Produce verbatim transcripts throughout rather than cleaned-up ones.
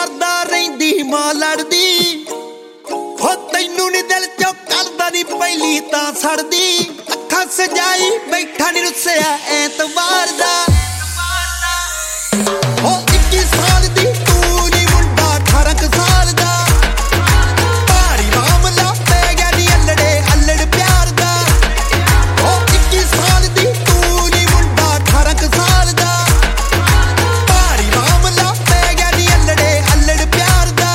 ਕਰਦਾ ਰਹਿੰਦੀ ਮਾਂ ਲੜਦੀ ਹੋ ਤੈਨੂੰ ਨੀ ਦਿਲ ਚੋਂ ਕਰਦਾ ਨੀ ਪਹਿਲੀ ਤਾਂ ਸੜਦੀ ਅੱਖਾਂ ਸਜਾਈ ਬੈਠਾ ਨੀ ਰੁੱਸਿਆ ਐਤਵਾਰ ਦਾ ਹੋ ਇੱਕੀ ਸਾਲ ਦੀ ਤੂੰ ਨੀ ਮੁੰਡਾ ਅਠਾਰਾਂ ਕੁ ਸਾਲ ਦਾ ਭਾਰੀ ਮਾਮਲਾ ਪੈ ਗਿਆ ਨੀ ਅੱਲੜੇ ਅੱਲੜ ਪਿਆਰ ਦਾ ਹੋ ਇੱਕੀ ਸਾਲ ਦੀ ਤੂੰ ਨੀ ਮੁੰਡਾ ਅਠਾਰਾਂ ਕੁ ਸਾਲ ਦਾ ਭਾਰੀ ਮਾਮਲਾ ਪੈ ਗਿਆ ਨੀ ਅੱਲੜੇ ਅੱਲੜ ਪਿਆਰ ਦਾ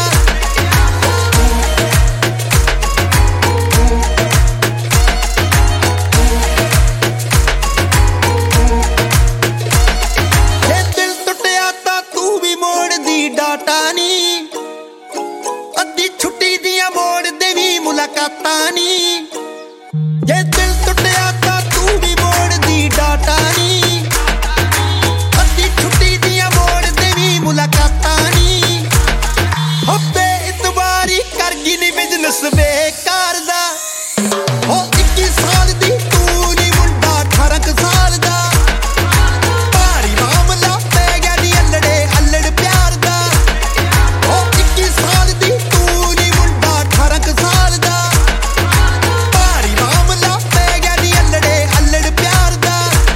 ਜੇ ਦਿਲ ਟੁੱਟਿਆ ਤਾਂ ਤੂੰ ਵੀ ਮੋੜਦੀ ਡਾਟਾ ਨੀ ਅੱਧੀ ਛੁੱਟੀ ਦੀਆਂ ਮੋੜਦੇ ਵੀ ਮੁਲਾਕਾਤਾਂ ਨੀ ਜੇ ਦਿਲ ਟੁੱਟਿਆ ਤਾਂ ਤੂੰ ਵੀ ਮੋੜਦੀ ਡਾਟਾ ਨੀ ਅੱਧੀ ਛੁੱਟੀ ਦੀਆਂ ਮੋੜਦੇ ਵੀ ਮੁਲਾਕਾਤਾਂ ਨੀ ਹੋ ਬੇਇਤਬਾਰੀ ਕਰ ਗਈ ਨੀ ਬਿਜ਼ਨਸ ਬੇਕਾਰ ਦਾ ਹੋ ਇੱਕੀ ਸਾਲ ਦੀ ਤੂੰ ਨੀ ਮੁੰਡਾ ਅਠਾਰਾਂ ਕੁ ਸਾਲ ਦਾ ਭਾਰੀ ਮਾਮਲਾ ਪੈ ਗਿਆ ਨੀ ਅੱਲੜੇ ਅੱਲੜ ਪਿਆਰ ਦਾ ਹੋ ਇੱਕੀ ਸਾਲ ਦੀ ਤੂੰ ਨੀ ਮੁੰਡਾ ਅਠਾਰਾਂ ਕੁ ਸਾਲ ਦਾ ਭਾਰੀ ਮਾਮਲਾ ਪੈ ਗਿਆ ਨੀ ਅੱਲੜੇ ਅੱਲੜ ਪਿਆਰ ਦਾ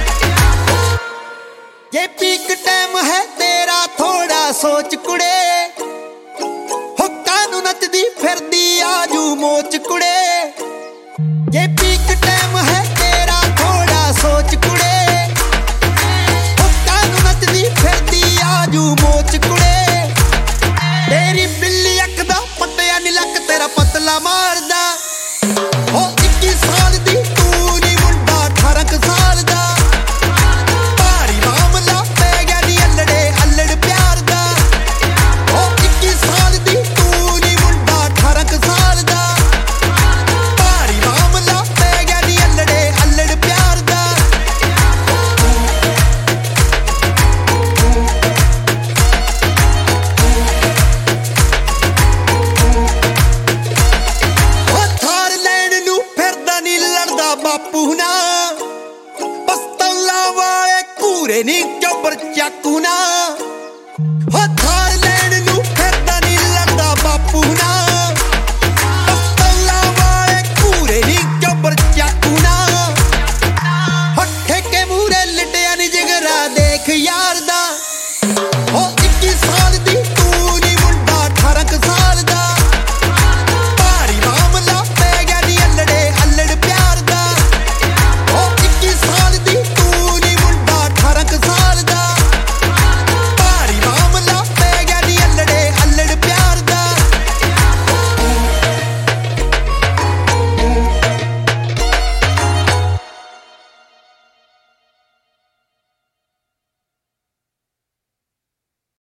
ਜੇ ਪੀਕ ਟਾਈਮ ਹੈ ਤੇਰਾ ਥੋੜਾ ਸੋਚ ਕੁੜੇ ਹੋ ਕਾਨੂੰ ਨੱਚਦੀ ਫਿਰਦੀ ਆਜੂ ਮੋਚ ਕੁੜੇ